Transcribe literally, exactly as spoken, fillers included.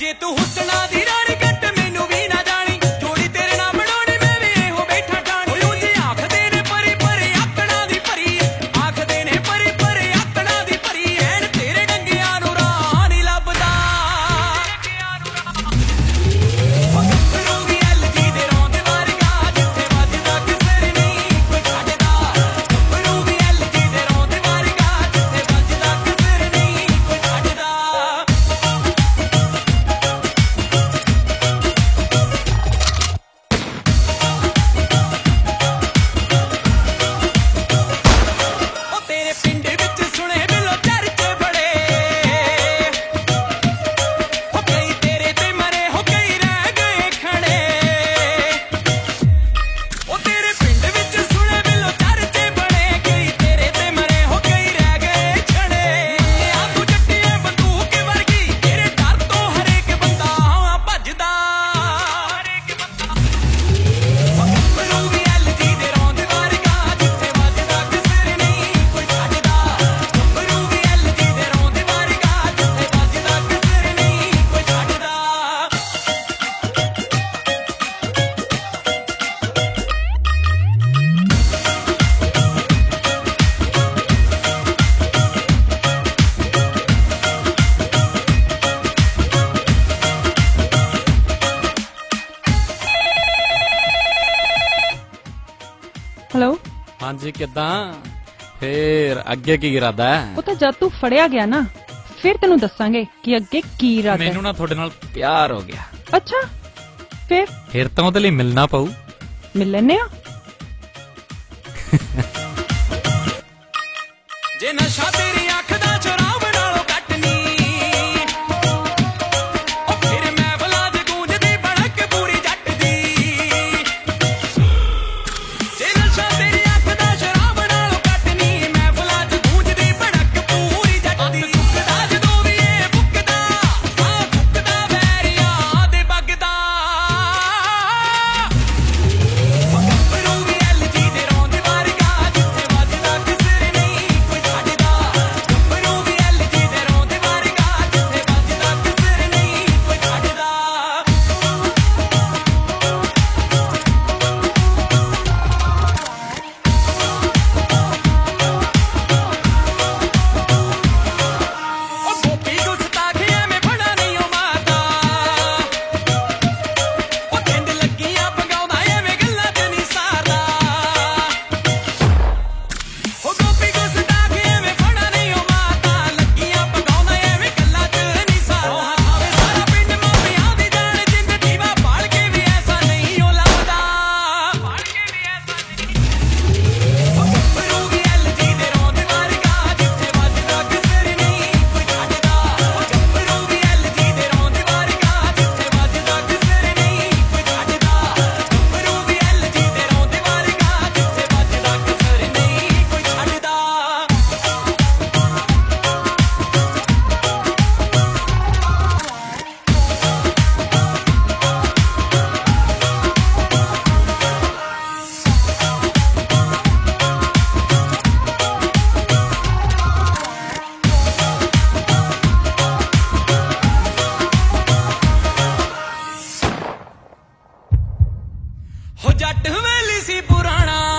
ਭਾਵੇਂ ਤੂੰ ਹੁਸਨਾ ਦੀ ਰਾਣੀ ਕੱਟ ਮੈਨੂੰ ਵੀ ਨਾ ਜਾਣੀ ਜੋੜੀ ਤੇਰੇ ਨਾਲ ਬਣਾਉਣੀ ਮੈਂ ਵੀ ਇਹੋ ਬੈਠਾ ਠਾਣੀ ਓਏ ਉਂਝ ਆਖਦੇ ਨੇ ਪਰੀ ਪਰੀ ਆਕੜਾਂ ਦੀ ਭਰੀ ਆਖਦੇ ਨੇ ਪਰੀ ਪਰੀ ਆਕੜਾਂ ਦੀ ਭਰੀ ਐਨ ਤੇਰੇ ਡੰਗਿਆਂ ਨੂੰ ਰਾਹ ਨਹੀਂ ਲੱਭਦਾ ਰੂਗੀ ਐਲ ਜੀ ਦੇ ਰੌਂਦ ਵਰਗਾ ਜਿੱਥੇ ਵੱਜਦਾ ਕਿਸੇ ਨਹੀਂ ਕੋਈ ਛੱਡਦਾ ਰੂਗੀ ਐਲ ਜੀ ਦੇ ਰੌਂਦ ਵਰਗਾ ਜਿੱਥੇ ਵੱਜਦਾ ਕਿਸੇ ਨਹੀਂ ਕੋਈ ਛੱਡਦਾ ਉਹ ਤੇਰੇ ਪਿੰਡ ਵਿੱਚ ਸੁਣੇ ਬਿੱਲੋ ਚਰਚੇ ਬੜੇ ਹੋ ਕਈ ਤੇਰੇ ਤੇ ਮਰੇ ਹੋ ਕਈ ਰਹਿ ਗਏ ਖੜੇ ਉਹ ਤੇਰੇ ਪਿੰਡ ਵਿੱਚ ਸੁਣੇ ਬਿੱਲੋ ਚਰਚੇ ਬੜੇ ਕਈ ਤੇਰੇ ਤੇ ਮਰੇ ਹੋ ਕਈ ਰਹਿ ਗਏ ਖੜੇ ਆ ਤੂੰ ਜੱਟੀਏ ਬੰਦੂਕ ਵਰਗੀ ਤੇਰੇ ਡਰ ਤੋਂ ਹਰੇਕ ਬੰਦਾ ਭੱਜਦਾ ਹਰੇਕ ਬੰਦਾ ਰੂਗੀ ਐਲ ਜੀ ਦੇ ਰੌਂਦ ਵਰਗਾ ਜਿੱਥੇ ਵੱਜਦਾ ਕਿਸੇ ਨਹੀਂ ਕੋਈ ਛੱਡਦਾ ਰੂਗੀ ਐਲ ਜੀ ਦੇ ਰੌਂਦ ਵਰਗਾ ਜਿੱਥੇ ਵੱਜਦਾ ਕਿਸੇ ਨਹੀਂ ਕੋਈ ਛੱਡਦਾ ਹੈਲੋ। ਹਾਂਜੀ ਕਿੱਦਾਂ ਫੇਰ ਅੱਗੇ ਕੀ ਇਰਾਦਾ ਹੈ? ਉਹ ਤਾਂ ਜਦ ਤੂੰ ਫੜਿਆ ਗਿਆ ਨਾ ਫਿਰ ਤੈਨੂੰ ਦੱਸਾਂਗੇ ਕਿ ਅੱਗੇ ਕੀ ਇਰਾਦਾ ਹੈ। ਮੈਨੂੰ ਨਾ ਤੁਹਾਡੇ ਨਾਲ ਪਿਆਰ ਹੋ ਗਿਆ। ਅੱਛਾ ਫਿਰ ਫਿਰ ਤਾਂ ਉਹਦੇ ਲਈ ਮਿਲਣਾ ਪਊ। ਮਿਲ ਲੈਨੇ ਆ। ਜੇ ਨਸ਼ਾ ਤੇਰੀ ਅੱਖ ਦਾ ਸ਼ਰਾਬ ਨਾਲੋਂ ਘੱਟ ਨੀ ਉਹ ਫਿਰ ਮੈਂ ਬਲਾਦ ਗੂੰਜਦੀ ਬੜਕ ਪੂਰੀ ਜੱਟ ਦੀ ਜੇ ਨਸ਼ਾ ਤੇਰੀ ਅੱਖ ਦਾ ਸ਼ਰਾਬ ਨਾਲੋਂ ਘੱਟ ਨੀ ਮੈਂ ਬਲਾਦ ਗੂੰਜਦੀ ਬੜਕ ਪੂਰੀ ਜੱਟ ਦੀ ਸੁੱਕਦਾ ਜਦੋਂ ਵੀ ਇਹ ਬੁੱਕਦਾ ਆ ਫੁੱਕਦਾ ਵੈਰੀਆਂ ਦੇ ਬੱਗਦਾ ਰੂਗੀ ਐਲ ਜੀ ਦੇ ਰੌਂਦ ਵਰਗਾ ਜਿੱਥੇ ਵੱਜਦਾ ਕਿਸੇ ਨਹੀਂ ਕੋਈ ਛੱਡਦਾ ਰੂਗੀ ਐਲ ਜੀ ਦੇ ਰੌਂਦ ਵਰਗਾ ਜਿੱਥੇ ਵੱਜਦਾ ਕਿਸੇ ਨਹੀਂ ਕੋਈ ਛੱਡਦਾ ਉਹ ਗੋਪੀ ਗੁਸਤਾਖੀ ਐਵੇਂ ਫੜਾ ਨਹੀਂ ਓ ਮਾਰਦਾ ਉਹ ਤਿੰਦ ਲੱਗੀਆਂ ਪਗਾਉਂਦਾ ਐਵੇਂ ਗੱਲਾਂ ਚ ਨਹੀਂ ਸਾਰਦਾ ਉਹ ਗੋਪੀ ਗੁਸਤਾਖੀ ਐਵੇਂ ਫੜਾ ਨਹੀਂ ਓ ਮਾਰਦਾ ਲੱਗੀਆਂ ਪਗਾਉਂਦਾ ਐਵੇਂ ਗੱਲਾਂ ਚ ਨਹੀਂ ਸਾਰਦਾ ਆਵੇ ਸਾਰਾ ਪਿੰਡ ਮਾਪਿਆਂ ਦੀ ਜਾਣ ਜਿੰਦ ਦੀਵਾ ਬਾਲ ਕੇ ਵੀ ਐਸਾ ਨਹੀਂ ਓ ਲੱਭਦਾ ਬਾਲ ਕੇ ਵੀ ਐਸਾ ਨਹੀਂ ਰੂਗੀ ਐਲ ਜੀ ਦੇ ਰੌਂਦ ਵਰਗਾ ਜਿੱਥੇ ਵੱਜਦਾ ਕਿਸੇ ਨਹੀਂ ਕੋਈ ਛੱਡਦਾ ਰੂਗੀ ਐਲ ਜੀ ਦੇ ਰੌਂਦ ਵਰਗਾ ਜਿੱਥੇ ਵੱਜਦਾ ਕਿਸੇ ਨਹੀਂ ਕੋਈ ਛੱਡਦਾ ਰੂਗੀ ਐਲ ਜੀ ਦੇ ਰੌਂਦ ਵਰਗਾ ਜਿੱਥੇ ਵੱਜਦਾ ਕਿਸੇ ਨਹੀਂ ਕੋਈ ਛੱਡਦਾ ਹੋ ਜੱਟ ਹਵੇਲੀ ਸੀ ਪੁਰਾਣਾ